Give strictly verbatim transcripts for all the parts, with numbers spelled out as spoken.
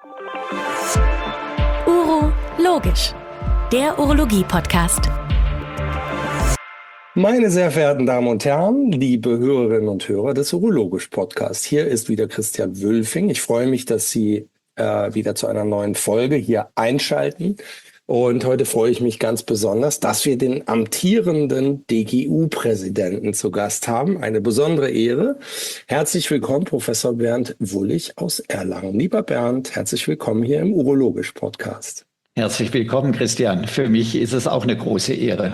Urologisch, der Urologie-Podcast. Meine sehr verehrten Damen und Herren, liebe Hörerinnen und Hörer des Urologisch-Podcasts, hier ist wieder Christian Wülfing. Ich freue mich, dass Sie äh, wieder zu einer neuen Folge hier einschalten. Und heute freue ich mich ganz besonders, dass wir den amtierenden D G U-Präsidenten zu Gast haben. Eine besondere Ehre. Herzlich willkommen, Professor Bernd Wullig aus Erlangen. Lieber Bernd, herzlich willkommen hier im Urologisch-Podcast. Herzlich willkommen, Christian. Für mich ist es auch eine große Ehre.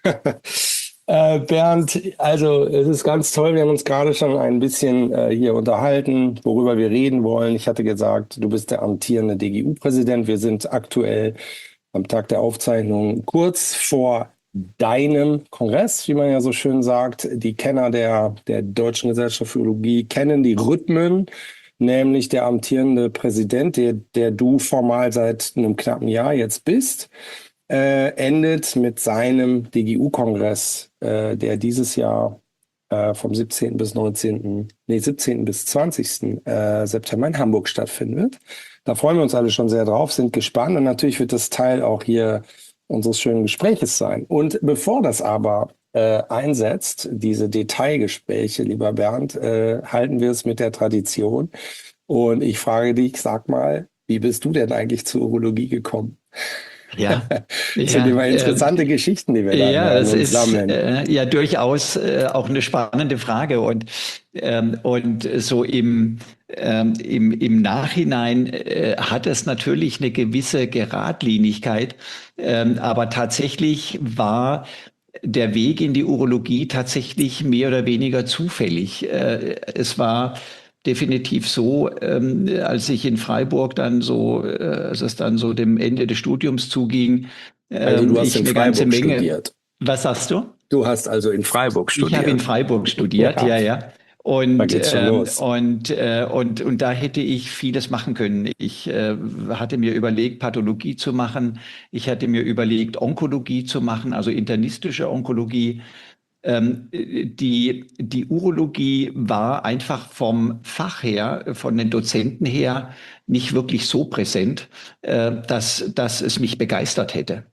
äh, Bernd, also es ist ganz toll. Wir haben uns gerade schon ein bisschen äh, hier unterhalten, worüber wir reden wollen. Ich hatte gesagt, du bist der amtierende D G U-Präsident. Wir sind aktuell am Tag der Aufzeichnung kurz vor deinem Kongress, wie man ja so schön sagt. Die Kenner der, der Deutschen Gesellschaft für Urologie kennen die Rhythmen, nämlich der amtierende Präsident, der, der du formal seit einem knappen Jahr jetzt bist, äh, endet mit seinem D G U-Kongress, äh, der dieses Jahr äh, vom siebzehnten bis neunzehnten, nee, siebzehnten bis zwanzigsten Äh, September in Hamburg stattfinden wird. Da freuen wir uns alle schon sehr drauf, sind gespannt und natürlich wird das Teil auch hier unseres schönen Gespräches sein. Und bevor das aber äh, einsetzt, diese Detailgespräche, lieber Bernd, äh, halten wir es mit der Tradition. Und ich frage dich, sag mal, wie bist du denn eigentlich zur Urologie gekommen? Ja, das sind ja, immer interessante äh, Geschichten, die wir da ja, uns es sammeln. ist äh, ja durchaus äh, auch eine spannende Frage und ähm, und so im ähm, im im Nachhinein äh, hat es natürlich eine gewisse Geradlinigkeit, ähm, aber tatsächlich war der Weg in die Urologie tatsächlich mehr oder weniger zufällig. Äh, es war definitiv so, ähm, als ich in Freiburg dann so, äh, als es dann so dem Ende des Studiums zuging, ähm, also du hast ich in eine Freiburg ganze Menge. Studiert. Was sagst du? Du hast also in Freiburg studiert. Ich habe in Freiburg studiert, ja, ja. ja. Und, da geht's schon ähm, los. und, äh, und, und da hätte ich vieles machen können. Ich äh, hatte mir überlegt, Pathologie zu machen. Ich hatte mir überlegt, Onkologie zu machen, also internistische Onkologie. Ähm, die, die Urologie war einfach vom Fach her, von den Dozenten her, nicht wirklich so präsent, äh, dass, dass es mich begeistert hätte.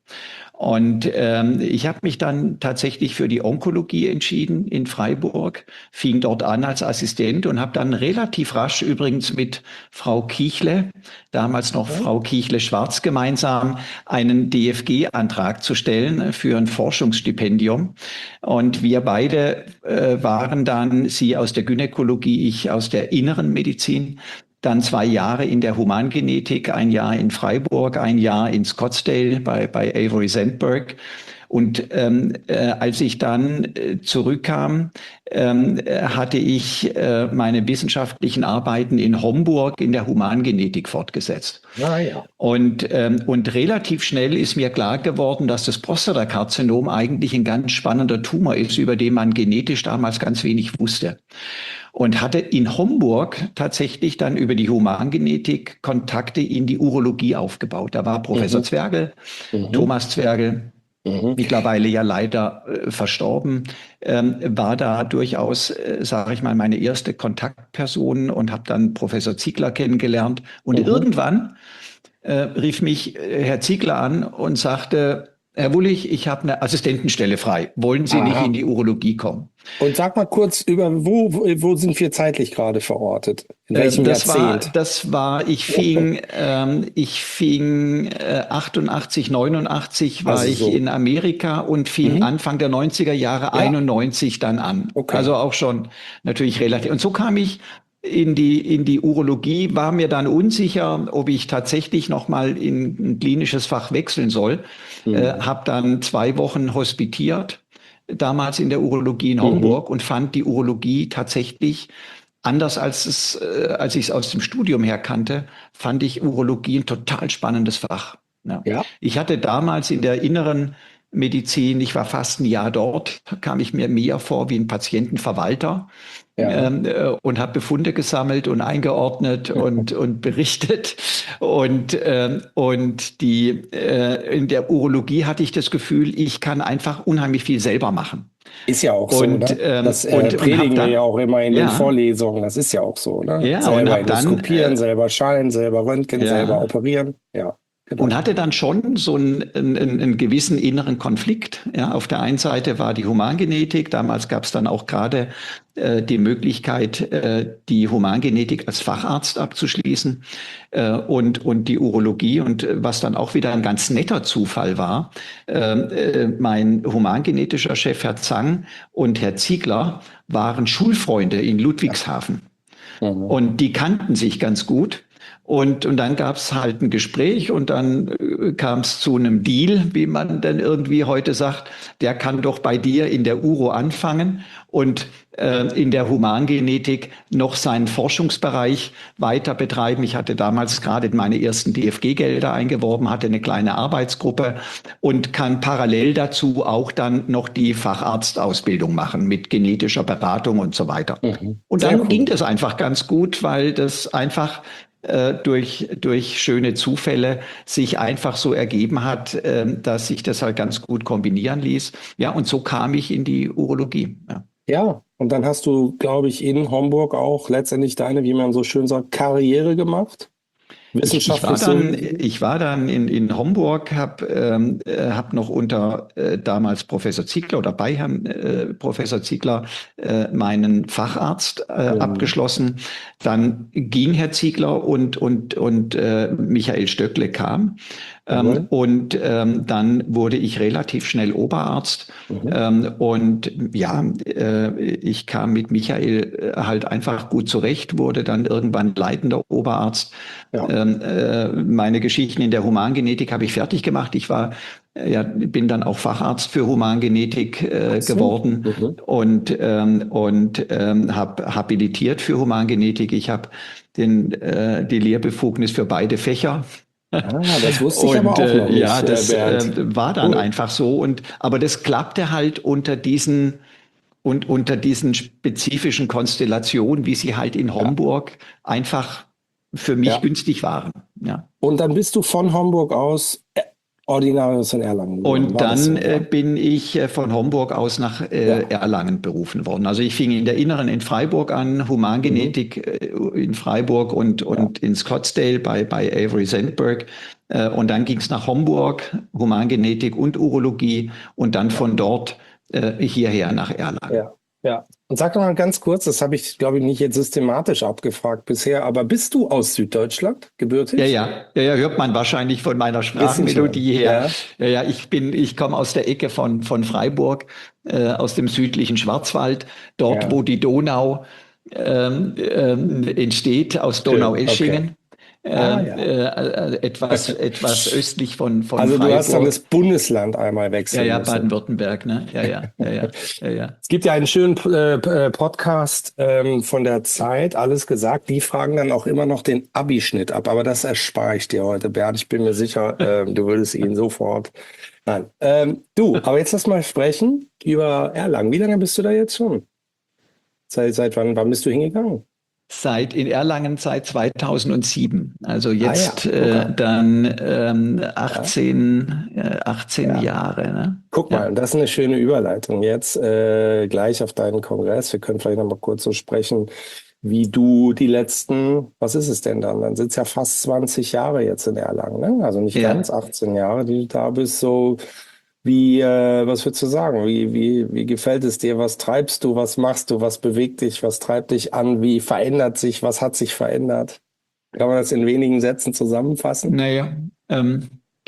Und ähm, ich habe mich dann tatsächlich für die Onkologie entschieden in Freiburg, fing dort an als Assistent und habe dann relativ rasch übrigens mit Frau Kiechle, damals noch okay. Frau Kiechle-Schwarz gemeinsam, einen D F G-Antrag zu stellen für ein Forschungsstipendium. Und wir beide äh, waren dann, sie aus der Gynäkologie, ich aus der inneren Medizin, dann zwei Jahre in der Humangenetik, ein Jahr in Freiburg, ein Jahr in Scottsdale bei, bei Avery Sandberg. Und ähm, äh, als ich dann äh, zurückkam, ähm, hatte ich äh, meine wissenschaftlichen Arbeiten in Homburg in der Humangenetik fortgesetzt. Ja, ja. Und, ähm, und relativ schnell ist mir klar geworden, dass das Prostatakarzinom eigentlich ein ganz spannender Tumor ist, über den man genetisch damals ganz wenig wusste. Und hatte in Homburg tatsächlich dann über die Humangenetik Kontakte in die Urologie aufgebaut. Da war Professor mhm. Zwergel, mhm. Thomas Zwergel, mhm. mittlerweile ja leider äh, verstorben, ähm, war da durchaus, äh, sage ich mal, meine erste Kontaktperson und habe dann Professor Ziegler kennengelernt. Und mhm. irgendwann äh, rief mich äh, Herr Ziegler an und sagte, Herr Wullig, ich habe eine Assistentenstelle frei. Wollen Sie Aha. nicht in die Urologie kommen? Und sag mal kurz über, wo, wo, wo sind wir zeitlich gerade verortet? In welchem das Jahrzehnt? War, das war, ich fing, ähm, ich fing äh, achtundachtzig, neunundachtzig war also so. ich in Amerika und fing mhm. Anfang der neunziger Jahre ja. einundneunzig dann an. Okay. Also auch schon natürlich relativ. Und so kam ich in die, in die Urologie, war mir dann unsicher, ob ich tatsächlich nochmal in ein klinisches Fach wechseln soll. Mhm. Äh, habe dann zwei Wochen hospitiert, damals in der Urologie in Homburg mhm. und fand die Urologie tatsächlich, anders als es, äh, als ich es aus dem Studium her kannte, fand ich Urologie ein total spannendes Fach. Ja. Ja. Ich hatte damals in der inneren Medizin. Ich war fast ein Jahr dort, kam ich mir mehr vor wie ein Patientenverwalter. Ja. Ähm, äh, und habe Befunde gesammelt und eingeordnet und, und berichtet. Und, ähm, und die, äh, in der Urologie hatte ich das Gefühl, ich kann einfach unheimlich viel selber machen. Ist ja auch so, Und, ne? ähm, Das äh, und, und habe predigen wir dann, ja auch immer in den ja, Vorlesungen. Das ist ja auch so, ne? ja, und Selber habe dann, endoskopieren, äh, selber Schein, selber Röntgen, selber ja, operieren. Ja, und genau. hatte dann schon so einen, einen, einen gewissen inneren Konflikt. Ja, auf der einen Seite war die Humangenetik. Damals gab es dann auch gerade äh, die Möglichkeit, äh, die Humangenetik als Facharzt abzuschließen äh, und, und die Urologie. Und äh, was dann auch wieder ein ganz netter Zufall war, äh, äh, mein humangenetischer Chef, Herr Zang, und Herr Ziegler waren Schulfreunde in Ludwigshafen. Mhm. Und die kannten sich ganz gut. Und, und dann gab es halt ein Gespräch und dann äh, kam es zu einem Deal, wie man dann irgendwie heute sagt, der kann doch bei dir in der Uro anfangen und äh, in der Humangenetik noch seinen Forschungsbereich weiter betreiben. Ich hatte damals gerade meine ersten D F G-Gelder eingeworben, hatte eine kleine Arbeitsgruppe und kann parallel dazu auch dann noch die Facharztausbildung machen mit genetischer Beratung und so weiter. Mhm. Und Sehr dann ging cool. das einfach ganz gut, weil das einfach äh, durch, durch schöne Zufälle sich einfach so ergeben hat, äh, dass sich das halt ganz gut kombinieren ließ. Ja, und so kam ich in die Urologie. Ja. Ja, und dann hast du, glaube ich, in Homburg auch letztendlich deine, wie man so schön sagt, Karriere gemacht. Ich, ich war Wissenschaftlich so. dann, ich war dann in, in Homburg, habe ähm, äh, hab noch unter äh, damals Professor Ziegler oder bei Herrn äh, Professor Ziegler äh, meinen Facharzt äh, Mhm. abgeschlossen. Dann ging Herr Ziegler und, und, und äh, Michael Stöckle kam. Ähm, Jawohl. und ähm, dann wurde ich relativ schnell Oberarzt. Mhm. Ähm, und ja, äh, ich kam mit Michael äh, halt einfach gut zurecht, wurde dann irgendwann leitender Oberarzt. Ja. Ähm, äh, meine Geschichten in der Humangenetik habe ich fertig gemacht. Ich war, äh, ja, bin dann auch Facharzt für Humangenetik äh, Ach so. geworden Mhm. und, ähm, und ähm, habe habilitiert für Humangenetik. Ich habe den, äh, die Lehrbefugnis für beide Fächer. Ah, das wusste ich aber Und auch noch äh, ja, nicht, äh, das äh, Bernd. war dann Cool. einfach so. Und aber das klappte halt unter diesen und unter diesen spezifischen Konstellationen, wie sie halt in Ja. Homburg einfach für mich Ja. günstig waren. Ja. Und dann bist du von Homburg aus äh, Ordinarius in Erlangen geworden. Und War das dann so, äh, ja? bin ich äh, von Homburg aus nach äh, Ja. Erlangen berufen worden. Also ich fing in der Inneren in Freiburg an, Mhm. Humangenetik äh, in Freiburg und, Ja. und in Scottsdale bei, bei Avery Sandberg. Äh, und dann ging es nach Homburg, Humangenetik und Urologie und dann Ja. von dort äh, hierher nach Erlangen. Ja. Ja. Und sag doch mal ganz kurz, das habe ich, glaube ich, nicht jetzt systematisch abgefragt bisher, aber bist du aus Süddeutschland Ja, gebürtig? ja, ja, ja, hört man wahrscheinlich von meiner Bisschen schon. Sprachmelodie her. Ja. Ja, ja, ich bin, ich komme aus der Ecke von, von Freiburg, äh, aus dem südlichen Schwarzwald, dort, Ja. wo die Donau ähm, ähm, entsteht, aus Schön. Okay. Donaueschingen, Ah, ähm, ja. äh, etwas, etwas östlich von, von Also du hast dann das Freiburg. Bundesland einmal Ja, wechseln ja, müssen. Baden-Württemberg, ne? Ja, ja, ja, ja, ja, ja. Es gibt ja einen schönen äh, äh, Podcast ähm, von der Zeit, alles gesagt. Die fragen dann auch immer noch den Abischnitt ab, aber das erspare ich dir heute, Bernd. Ich bin mir sicher, ähm, du würdest ihn sofort. Nein. Ähm, du, aber jetzt lass mal sprechen über Erlangen. Wie lange bist du da jetzt schon? Seit, seit wann, wann bist du hingegangen? Seit in Erlangen seit zweitausendsieben. Also Ah ja, jetzt guck äh, an. dann ähm, Ja, achtzehn, äh, achtzehn ja. Jahre. Ne? Guck mal, Ja. das ist eine schöne Überleitung. Jetzt äh, gleich auf deinen Kongress. Wir können vielleicht noch mal kurz so sprechen, wie du die letzten, was ist es denn dann? Dann sind es ja fast zwanzig Jahre jetzt in Erlangen, ne? Also nicht ganz Ja. achtzehn Jahre, die du da bist. So wie, äh, was würdest du sagen? Wie, wie, wie gefällt es dir? Was treibst du? Was machst du? Was bewegt dich? Was treibt dich an? Wie verändert sich? Was hat sich verändert? Kann man das in wenigen Sätzen zusammenfassen? Naja, ähm,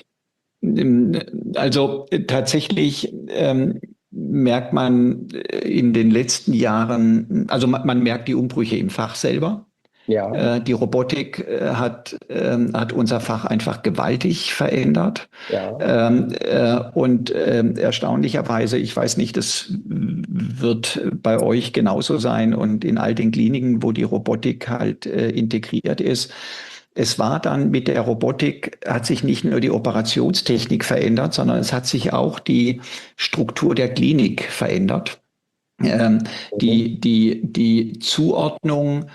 also äh, tatsächlich ähm, merkt man äh, in den letzten Jahren, also man, man merkt die Umbrüche im Fach selber. Ja, Äh, Die Robotik äh, hat, ähm, hat unser Fach einfach gewaltig verändert. ja, Ähm, äh, und ähm, erstaunlicherweise, ich weiß nicht, das wird bei euch genauso sein und in all den Kliniken, wo die Robotik halt äh, integriert ist. es war dann mit der Robotik, hat sich nicht nur die Operationstechnik verändert, sondern es hat sich auch die Struktur der Klinik verändert. Ähm, die, die, die Zuordnung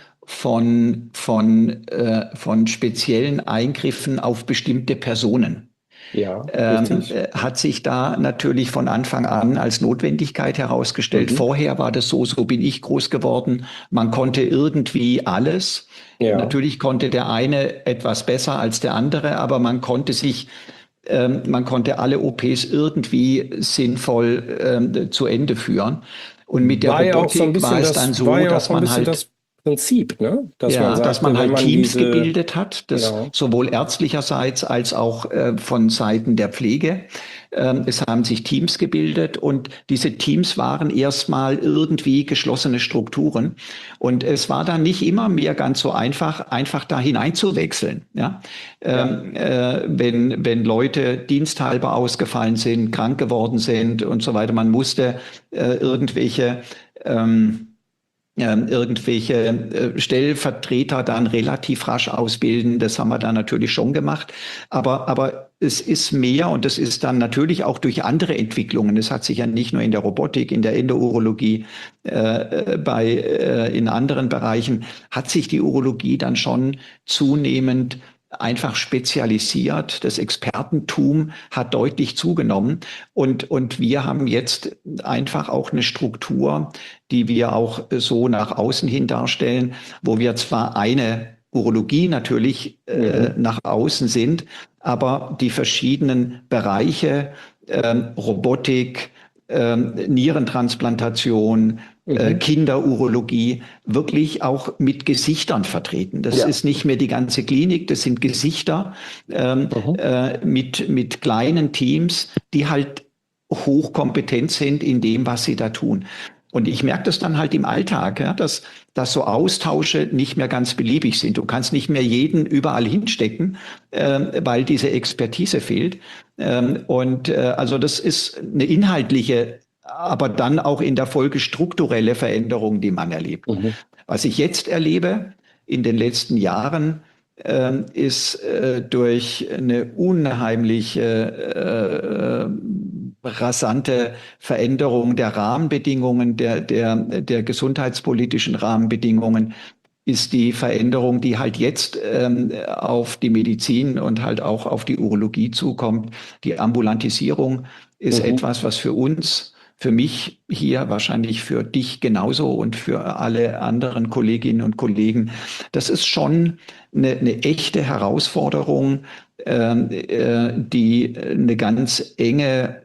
von, von, äh, von speziellen Eingriffen auf bestimmte Personen. Ja, Ähm, richtig. äh, hat sich da natürlich von Anfang an als Notwendigkeit herausgestellt. Mhm. Vorher war das so, so bin ich groß geworden. Man konnte irgendwie alles. Ja. Natürlich konnte der eine etwas besser als der andere, aber man konnte sich, ähm, man konnte alle O Ps irgendwie sinnvoll ähm, zu Ende führen. Und mit der War ja auch so ein Robotik war bisschen es dann das, war so, ja auch dass so ein man bisschen halt das Prinzip, ne? Dass man ja, dass sagte, man wenn halt man Teams diese, gebildet hat, das genau. sowohl ärztlicherseits als auch äh, von Seiten der Pflege. Ähm, es haben sich Teams gebildet und diese Teams waren erstmal irgendwie geschlossene Strukturen. Und es war dann nicht immer mehr ganz so einfach, einfach da hineinzuwechseln. Ja? Ähm, äh, wenn, wenn Leute diensthalber ausgefallen sind, krank geworden sind und so weiter, man musste äh, irgendwelche ähm, ähm, irgendwelche äh, Stellvertreter dann relativ rasch ausbilden. Das haben wir dann natürlich schon gemacht. Aber, aber es ist mehr und das ist dann natürlich auch durch andere Entwicklungen. Es hat sich ja nicht nur in der Robotik, in der Endourologie, äh, bei, äh, in anderen Bereichen, hat sich die Urologie dann schon zunehmend einfach spezialisiert. Das Expertentum hat deutlich zugenommen. Und, und wir haben jetzt einfach auch eine Struktur, die wir auch so nach außen hin darstellen, wo wir zwar eine Urologie natürlich äh, Mhm. nach außen sind, aber die verschiedenen Bereiche, ähm, Robotik, ähm, Nierentransplantation, äh, Mhm. Kinderurologie wirklich auch mit Gesichtern vertreten. Das Ja. ist nicht mehr die ganze Klinik, das sind Gesichter ähm, Mhm. äh, mit, mit kleinen Teams, die halt hochkompetent sind in dem, was sie da tun. Und ich merke das dann halt im Alltag, ja, dass, dass so Austausche nicht mehr ganz beliebig sind. Du kannst nicht mehr jeden überall hinstecken, äh, weil diese Expertise fehlt. Ähm, und äh, also das ist eine inhaltliche, aber dann auch in der Folge strukturelle Veränderung, die man erlebt. Mhm. Was ich jetzt erlebe in den letzten Jahren, äh, ist äh, durch eine unheimliche äh, rasante Veränderung der Rahmenbedingungen, der, der, der gesundheitspolitischen Rahmenbedingungen, ist die Veränderung, die halt jetzt ähm, auf die Medizin und halt auch auf die Urologie zukommt. Die Ambulantisierung ist Mhm. etwas, was für uns, für mich hier, wahrscheinlich für dich genauso und für alle anderen Kolleginnen und Kollegen, das ist schon eine, eine echte Herausforderung, ähm, äh, die eine ganz enge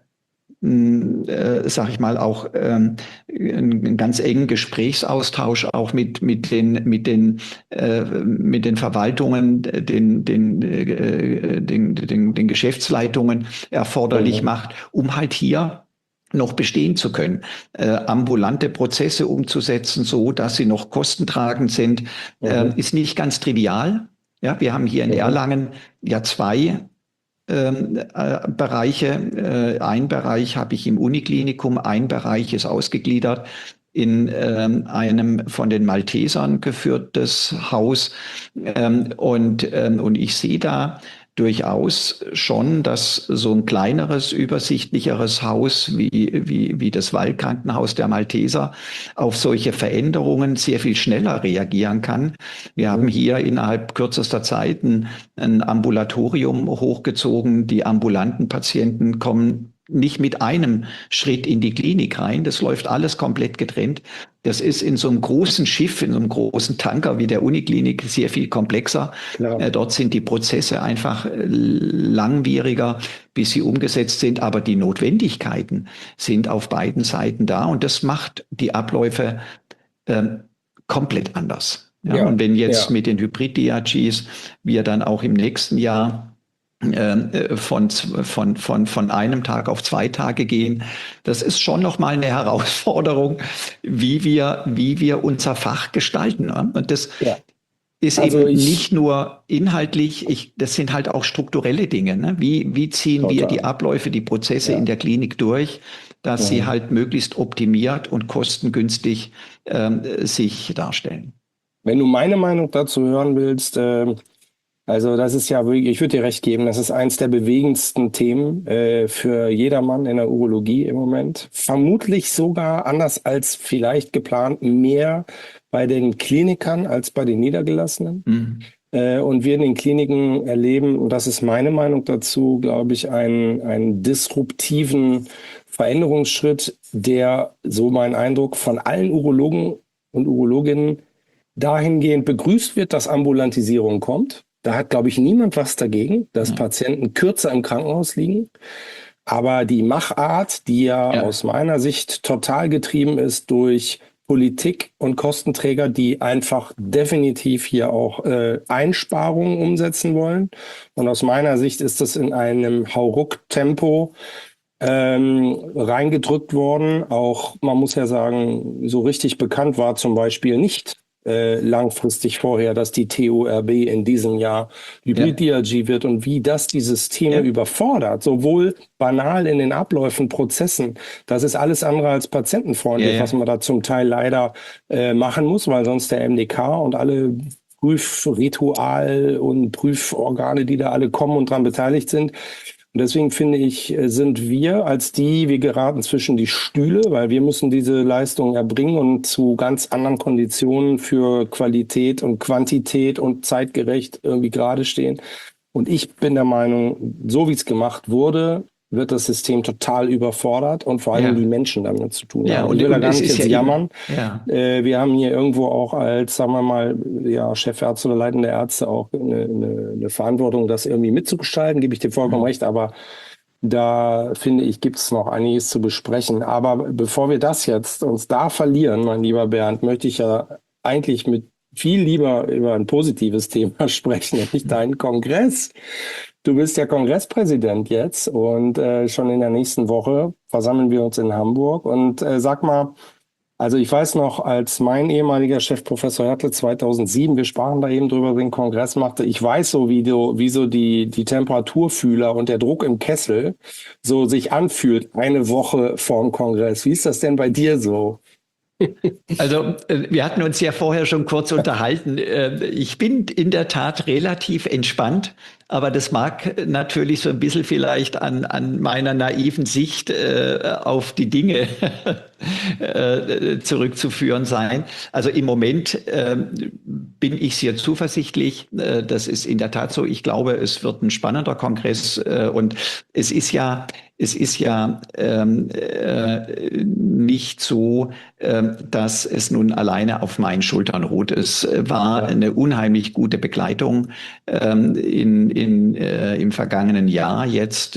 äh, sag ich mal, auch ähm, einen ganz engen Gesprächsaustausch auch mit, mit den, mit den, äh, mit den Verwaltungen, den, den, äh, den, den, den Geschäftsleitungen erforderlich Mhm. macht, um halt hier noch bestehen zu können, äh, ambulante Prozesse umzusetzen, so dass sie noch kostentragend sind, äh, Mhm. ist nicht ganz trivial. Ja, wir haben hier in Mhm. Erlangen ja zwei ähm, äh, Bereiche. Äh, ein Bereich habe ich im Uniklinikum, ein Bereich ist ausgegliedert in ähm, einem von den Maltesern geführtes Haus. Ähm, und, ähm, und ich sehe da durchaus schon, dass so ein kleineres, übersichtlicheres Haus wie, wie, wie das Waldkrankenhaus der Malteser auf solche Veränderungen sehr viel schneller reagieren kann. Wir haben Mhm. hier innerhalb kürzester Zeit ein, ein Ambulatorium hochgezogen. Die ambulanten Patienten kommen nicht mit einem Schritt in die Klinik rein. Das läuft alles komplett getrennt. Das ist in so einem großen Schiff, in so einem großen Tanker wie der Uniklinik sehr viel komplexer. Klar. Äh, dort sind die Prozesse einfach äh, langwieriger, bis sie umgesetzt sind. Aber die Notwendigkeiten sind auf beiden Seiten da. Und das macht die Abläufe ähm, komplett anders. Ja, Ja. und wenn jetzt Ja. mit den Hybrid-D R Gs wir dann auch im nächsten Jahr äh, von, von, von, von einem Tag auf zwei Tage gehen. Das ist schon nochmal eine Herausforderung, wie wir, wie wir unser Fach gestalten. Und das Ja. ist Also eben ich, nicht nur inhaltlich, ich, das sind halt auch strukturelle Dinge. Ne? Wie, wie ziehen wir die total. Abläufe, die Prozesse in Ja. der Klinik durch, dass sie Mhm. halt möglichst optimiert und kostengünstig ähm, sich darstellen? Wenn du meine Meinung dazu hören willst, äh, Also das ist ja wirklich, ich würde dir recht geben, das ist eins der bewegendsten Themen äh, für jedermann in der Urologie im Moment. Vermutlich sogar anders als vielleicht geplant mehr bei den Klinikern als bei den Niedergelassenen. Mhm. Äh, und wir in den Kliniken erleben, und das ist meine Meinung dazu, glaube ich, einen, einen disruptiven Veränderungsschritt, der, so mein Eindruck, von allen Urologen und Urologinnen dahingehend begrüßt wird, dass Ambulantisierung kommt. Da hat, glaube ich, niemand was dagegen, dass Ja. Patienten kürzer im Krankenhaus liegen. Aber die Machart, die ja, Ja. aus meiner Sicht total getrieben ist durch Politik und Kostenträger, die einfach definitiv hier auch äh, Einsparungen umsetzen wollen. Und aus meiner Sicht ist das in einem Hauruck-Tempo ähm, reingedrückt worden. Auch, man muss ja sagen, so richtig bekannt war zum Beispiel nicht äh, langfristig vorher, dass die T U R B in diesem Jahr Hybrid-D R G wird und wie das die Systeme Ja. überfordert, sowohl banal in den Abläufen, Prozessen. Das ist alles andere als patientenfreundlich, Ja, ja. was man da zum Teil leider äh, machen muss, weil sonst der M D K und alle Prüfritual und Prüforgane, die da alle kommen und dran beteiligt sind. Und deswegen finde ich, sind wir als die, wir geraten zwischen die Stühle, weil wir müssen diese Leistung erbringen und zu ganz anderen Konditionen für Qualität und Quantität und zeitgerecht irgendwie gerade stehen. Und ich bin der Meinung, so wie es gemacht wurde, wird das System total überfordert und vor allem Ja. die Menschen damit zu tun Ja, haben. und- ich will da und gar es nicht ist jetzt ja eben- jammern. Ja. Äh, wir haben hier irgendwo auch als, sagen wir mal, ja, Chefärzte oder leitende Ärzte auch eine, eine, eine Verantwortung, das irgendwie mitzugestalten, gebe ich dir vollkommen Mhm. recht, aber da finde ich, gibt es noch einiges zu besprechen. Aber bevor wir das jetzt uns da verlieren, mein lieber Bernd, möchte ich ja eigentlich mit viel lieber über ein positives Thema sprechen, nämlich deinen Kongress. Du bist ja Kongresspräsident jetzt und äh, schon in der nächsten Woche versammeln wir uns in Hamburg. Und äh, sag mal, also ich weiß noch, als mein ehemaliger Chefprofessor Hertel zweitausendsieben, wir sprachen da eben drüber, den Kongress machte, ich weiß so, wie, du, wie so die, die Temperaturfühler und der Druck im Kessel so sich anfühlt, eine Woche vorm Kongress. Wie ist das denn bei dir so? Also äh, wir hatten uns ja vorher schon kurz unterhalten. Äh, Ich bin in der Tat relativ entspannt, aber das mag natürlich so ein bisschen vielleicht an, an meiner naiven Sicht äh, auf die Dinge äh, zurückzuführen sein. Also im Moment äh, bin ich sehr zuversichtlich. Äh, das ist in der Tat so. Ich glaube, es wird ein spannender Kongress äh, und es ist ja Es ist ja ähm, äh, nicht so, äh, dass es nun alleine auf meinen Schultern ruht. Es war Ja. eine unheimlich gute Begleitung ähm, in, in, äh, im vergangenen Jahr jetzt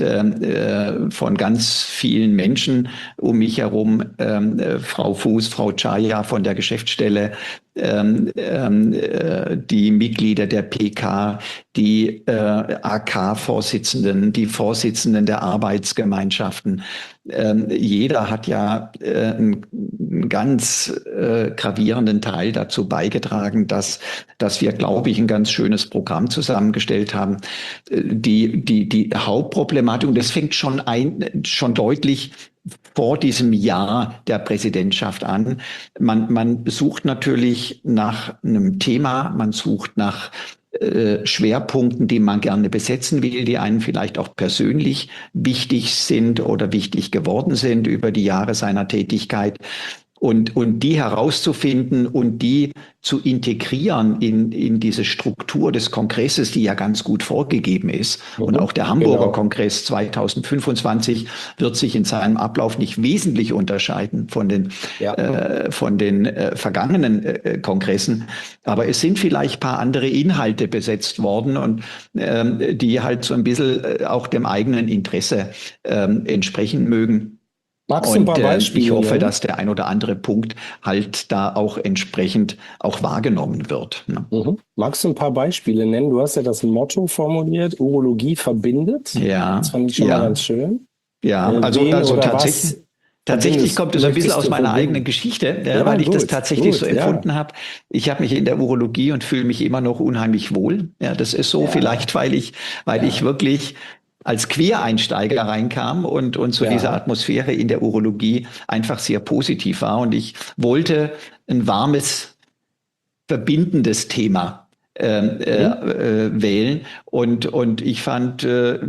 äh, von ganz vielen Menschen um mich herum. Ähm, äh, Frau Fuß, Frau Chaya von der Geschäftsstelle, ähm, ähm, äh, die Mitglieder der P K, die äh, A K-Vorsitzenden, die Vorsitzenden der Arbeitsgemeinschaften. Ähm, jeder hat ja äh, einen, einen ganz äh, gravierenden Teil dazu beigetragen, dass, dass wir, glaube ich, ein ganz schönes Programm zusammengestellt haben. Äh, die, die, die Hauptproblematik, und das fängt schon ein, schon deutlich vor diesem Jahr der Präsidentschaft an. Man, man sucht natürlich nach einem Thema, man sucht nach äh, Schwerpunkten, die man gerne besetzen will, die einem vielleicht auch persönlich wichtig sind oder wichtig geworden sind über die Jahre seiner Tätigkeit. Und, und die herauszufinden und die zu integrieren in, in diese Struktur des Kongresses, die ja ganz gut vorgegeben ist. Mhm, und auch der Hamburger genau. Kongress zweitausendfünfundzwanzig wird sich in seinem Ablauf nicht wesentlich unterscheiden von den, Ja. äh, von den äh, vergangenen äh, Kongressen. Aber es sind vielleicht ein paar andere Inhalte besetzt worden und ähm, die halt so ein bisschen äh, auch dem eigenen Interesse ähm, entsprechen mögen. Magst du ein Und paar äh, Beispiele ich hoffe, nennen? dass der ein oder andere Punkt halt da auch entsprechend auch wahrgenommen wird. Ne? Mhm. Magst du ein paar Beispiele nennen? Du hast ja das Motto formuliert, Urologie verbindet. Ja, Das fand ich schon ja, mal ganz schön. ja. Äh, Also, wen also oder tatsächlich. was Tatsächlich verbindest- kommt es ein bisschen möchtest aus du meiner verbinden? eigenen Geschichte, äh, Ja, weil ich das gut, tatsächlich gut, so ja. empfunden habe. Ich habe mich in der Urologie und fühle mich immer noch unheimlich wohl. Ja, das ist so Ja. vielleicht, weil ich, weil Ja. ich wirklich als Quereinsteiger reinkam und, und so Ja. diese Atmosphäre in der Urologie einfach sehr positiv war. Und ich wollte ein warmes, verbindendes Thema ähm, äh, Mhm. äh, wählen. Und, und ich fand, äh,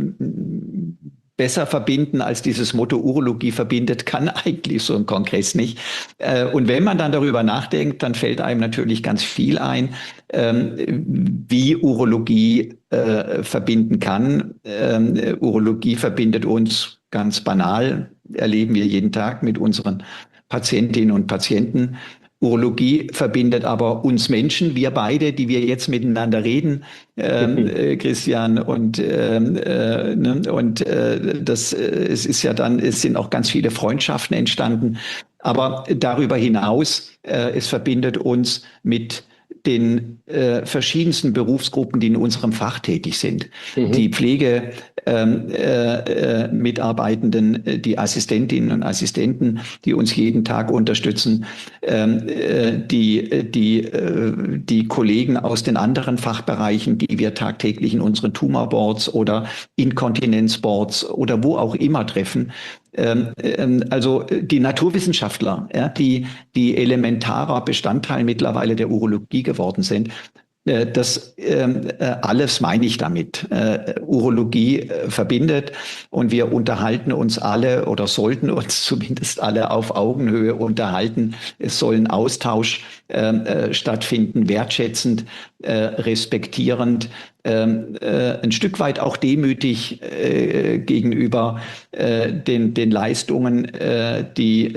besser verbinden als dieses Motto Urologie verbindet, kann eigentlich so ein Kongress nicht. Äh, und wenn man dann darüber nachdenkt, dann fällt einem natürlich ganz viel ein, ähm, wie Urologie äh, verbinden kann. Ähm, Urologie verbindet uns ganz banal, erleben wir jeden Tag mit unseren Patientinnen und Patienten. Urologie verbindet aber uns Menschen, wir beide, die wir jetzt miteinander reden, ähm, äh, Christian, und ähm, äh, ne, und äh, das äh, es ist ja dann, es sind auch ganz viele Freundschaften entstanden. Aber darüber hinaus, äh, es verbindet uns mit den äh, verschiedensten Berufsgruppen, die in unserem Fach tätig sind. Die Mhm. Pflege, ähm, äh, äh, Mitarbeitenden, äh, die Assistentinnen und Assistenten, die uns jeden Tag unterstützen, ähm, äh, die, die, äh, die Kollegen aus den anderen Fachbereichen, die wir tagtäglich in unseren Tumorboards oder Inkontinenzboards oder wo auch immer treffen. Ähm, ähm, also die Naturwissenschaftler, ja, die, die elementarer Bestandteil mittlerweile der Urologie geworden sind. Das ähm, alles meine ich damit. Äh, Urologie äh, verbindet und wir unterhalten uns alle oder sollten uns zumindest alle auf Augenhöhe unterhalten. Es soll ein Austausch äh, stattfinden, wertschätzend, äh, respektierend, ähm, äh, ein Stück weit auch demütig äh, gegenüber äh, den, den Leistungen, äh, die,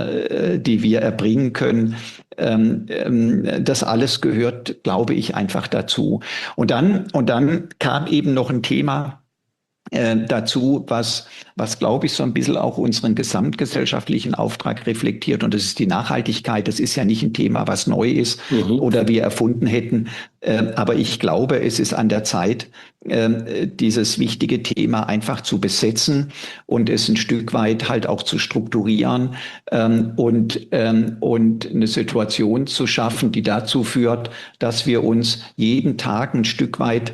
äh, die wir erbringen können. Ähm, ähm, das alles gehört, glaube ich, einfach dazu. Und dann, und dann kam eben noch ein Thema äh, dazu, was, was glaube ich so ein bisschen auch unseren gesamtgesellschaftlichen Auftrag reflektiert. Und das ist die Nachhaltigkeit. Das ist ja nicht ein Thema, was neu ist Mhm. oder wir erfunden hätten. Äh, aber ich glaube, es ist an der Zeit, äh, dieses wichtige Thema einfach zu besetzen und es ein Stück weit halt auch zu strukturieren ähm, und, ähm, und eine Situation zu schaffen, die dazu führt, dass wir uns jeden Tag ein Stück weit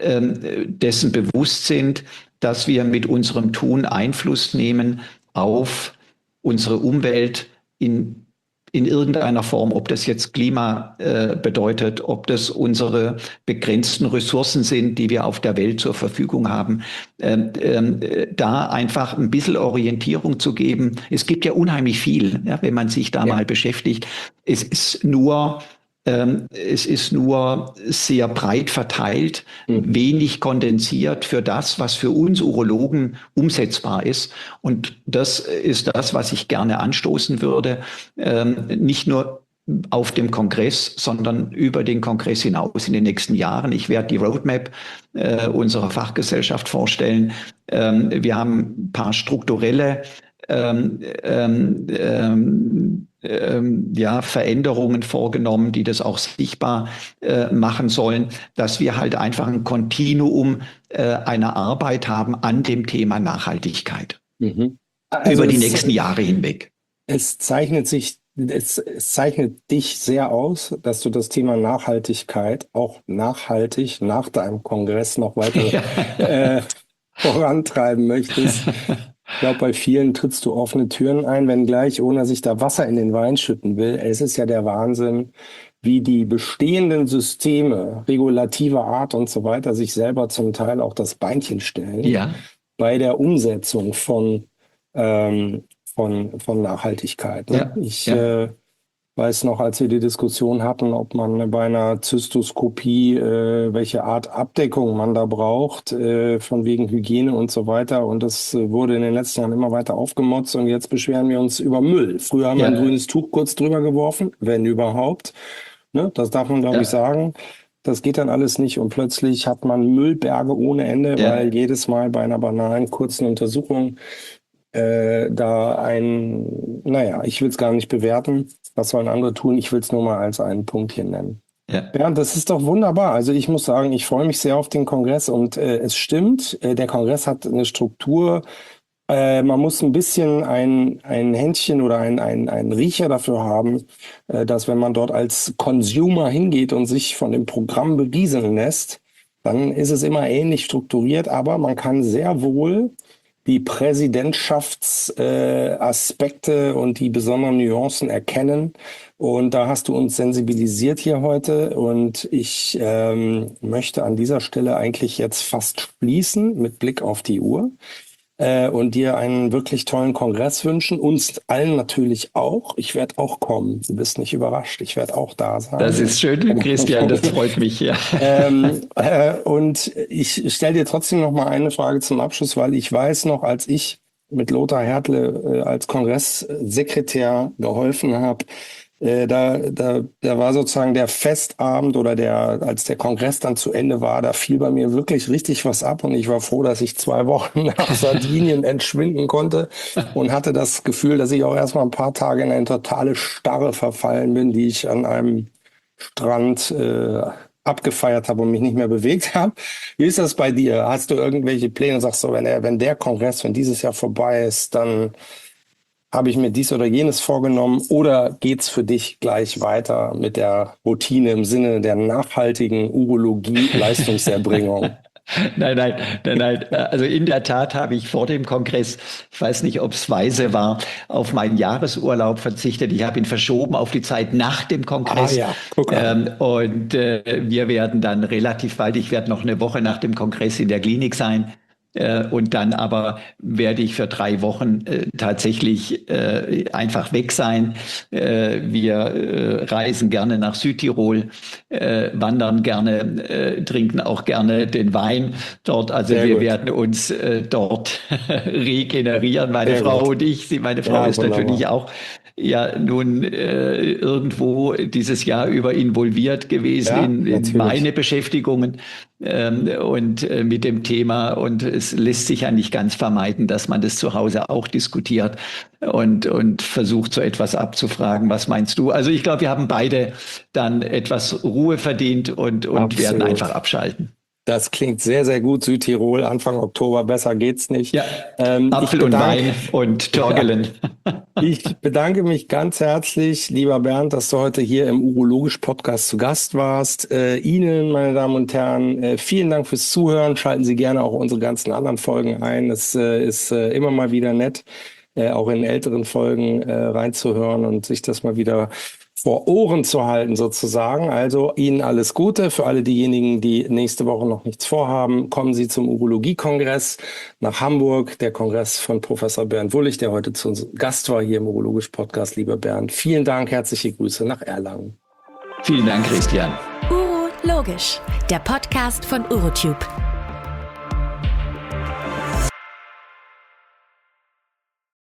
dessen bewusst sind, dass wir mit unserem Tun Einfluss nehmen auf unsere Umwelt in, in irgendeiner Form, ob das jetzt Klima äh, bedeutet, ob das unsere begrenzten Ressourcen sind, die wir auf der Welt zur Verfügung haben, ähm, äh, da einfach ein bisschen Orientierung zu geben. Es gibt ja unheimlich viel, ja, wenn man sich da Ja. mal beschäftigt. Es ist nur Ähm, es ist nur sehr breit verteilt, Mhm. wenig kondensiert für das, was für uns Urologen umsetzbar ist. Und das ist das, was ich gerne anstoßen würde, ähm, nicht nur auf dem Kongress, sondern über den Kongress hinaus in den nächsten Jahren. Ich werde die Roadmap äh, unserer Fachgesellschaft vorstellen. Ähm, wir haben ein paar strukturelle ähm, ähm, ähm, ähm, ja, Veränderungen vorgenommen, die das auch sichtbar äh, machen sollen, dass wir halt einfach ein Kontinuum äh, einer Arbeit haben an dem Thema Nachhaltigkeit Mhm. Also über die es, nächsten Jahre hinweg. es zeichnet sich, es, es zeichnet dich sehr aus, dass du das Thema Nachhaltigkeit auch nachhaltig nach deinem Kongress noch weiter äh, vorantreiben möchtest. Ich glaube, bei vielen trittst du offene Türen ein, wenngleich, ohne dass ich da Wasser in den Wein schütten will. Es ist ja der Wahnsinn, wie die bestehenden Systeme regulativer Art und so weiter sich selber zum Teil auch das Beinchen stellen Ja, bei der Umsetzung von, ähm, von, von Nachhaltigkeit. Ne? ja, Ich ja, äh, weiß noch, als wir die Diskussion hatten, ob man bei einer Zystoskopie, äh, welche Art Abdeckung man da braucht, äh, von wegen Hygiene und so weiter. Und das äh, wurde in den letzten Jahren immer weiter aufgemotzt und jetzt beschweren wir uns über Müll. Früher haben wir ein ja, grünes Tuch kurz drüber geworfen, wenn überhaupt. Ne? Das darf man, glaube ich, ja, sagen. Das geht dann alles nicht und plötzlich hat man Müllberge ohne Ende, weil ja. jedes Mal bei einer banalen kurzen Untersuchung äh, da ein, naja, ich will es gar nicht bewerten. Was sollen andere tun? Ich will es nur mal als einen Punkt hier nennen. Ja. Ja, das ist doch wunderbar. Also ich muss sagen, ich freue mich sehr auf den Kongress und äh, es stimmt, äh, der Kongress hat eine Struktur. Äh, man muss ein bisschen ein, ein Händchen oder ein, ein, ein Riecher dafür haben, äh, dass wenn man dort als Consumer hingeht und sich von dem Programm berieseln lässt, dann ist es immer ähnlich strukturiert, aber man kann sehr wohl die Präsidentschaftsaspekte äh, und die besonderen Nuancen erkennen. Und da hast du uns sensibilisiert hier heute. Und ich ähm, möchte an dieser Stelle eigentlich jetzt fast schließen mit Blick auf die Uhr. Äh, und dir einen wirklich tollen Kongress wünschen. Uns allen natürlich auch. Ich werde auch kommen. Du bist nicht überrascht. Ich werde auch da sein. Das ist schön, Christian. Das freut mich, ja. ähm, äh, und ich stelle dir trotzdem noch mal eine Frage zum Abschluss, weil ich weiß noch, als ich mit Lothar Hertle äh, als Kongresssekretär geholfen habe, Äh, da, da, da war sozusagen der Festabend oder der, als der Kongress dann zu Ende war, da fiel bei mir wirklich richtig was ab und ich war froh, dass ich zwei Wochen nach Sardinien entschwinden konnte und hatte das Gefühl, dass ich auch erstmal ein paar Tage in eine totale Starre verfallen bin, die ich an einem Strand äh, abgefeiert habe und mich nicht mehr bewegt habe. Wie ist das bei dir? Hast du irgendwelche Pläne? Sagst du, wenn der, wenn der Kongress, wenn dieses Jahr vorbei ist, dann habe ich mir dies oder jenes vorgenommen, oder geht's für dich gleich weiter mit der Routine im Sinne der nachhaltigen Urologie-Leistungserbringung? Nein, nein, nein, nein. Also in der Tat habe ich vor dem Kongress, ich weiß nicht, ob es weise war, auf meinen Jahresurlaub verzichtet. Ich habe ihn verschoben auf die Zeit nach dem Kongress. Ah, ja. Guck an. Ähm, und äh, wir werden dann relativ bald, ich werde noch eine Woche nach dem Kongress in der Klinik sein. Äh, und dann aber werde ich für drei Wochen äh, tatsächlich äh, einfach weg sein. Äh, wir äh, reisen gerne nach Südtirol, äh, wandern gerne, äh, trinken auch gerne den Wein dort. Also Sehr wir gut. werden uns äh, dort regenerieren, meine Sehr Frau gut. und ich. Sie, meine Frau Ja, ist wunderbar. natürlich auch ja nun äh, irgendwo dieses Jahr über involviert gewesen Ja, in, in natürlich. meine Beschäftigungen ähm, und äh, mit dem Thema. Und es lässt sich ja nicht ganz vermeiden, dass man das zu Hause auch diskutiert und, und versucht, so etwas abzufragen. Was meinst du? Also ich glaube, wir haben beide dann etwas Ruhe verdient und, und Absolut. werden einfach abschalten. Das klingt sehr, sehr gut. Südtirol, Anfang Oktober, besser geht's nicht. Ja, Ähm, ich Apfel und bedanke- Wein und Torgelen. Ich bedanke mich ganz herzlich, lieber Bernd, dass du heute hier im Urologisch-Podcast zu Gast warst. Äh, Ihnen, meine Damen und Herren, äh, vielen Dank fürs Zuhören. Schalten Sie gerne auch unsere ganzen anderen Folgen ein. Es äh, ist äh, immer mal wieder nett, äh, auch in älteren Folgen äh, reinzuhören und sich das mal wieder vor Ohren zu halten sozusagen. Also Ihnen alles Gute. Für alle diejenigen, die nächste Woche noch nichts vorhaben, kommen Sie zum Urologie-Kongress nach Hamburg. Der Kongress von Professor Bernd Wullig, der heute zu uns Gast war hier im Urologisch-Podcast. Lieber Bernd, vielen Dank, herzliche Grüße nach Erlangen. Vielen Dank, Christian. Urologisch, der Podcast von Urotube.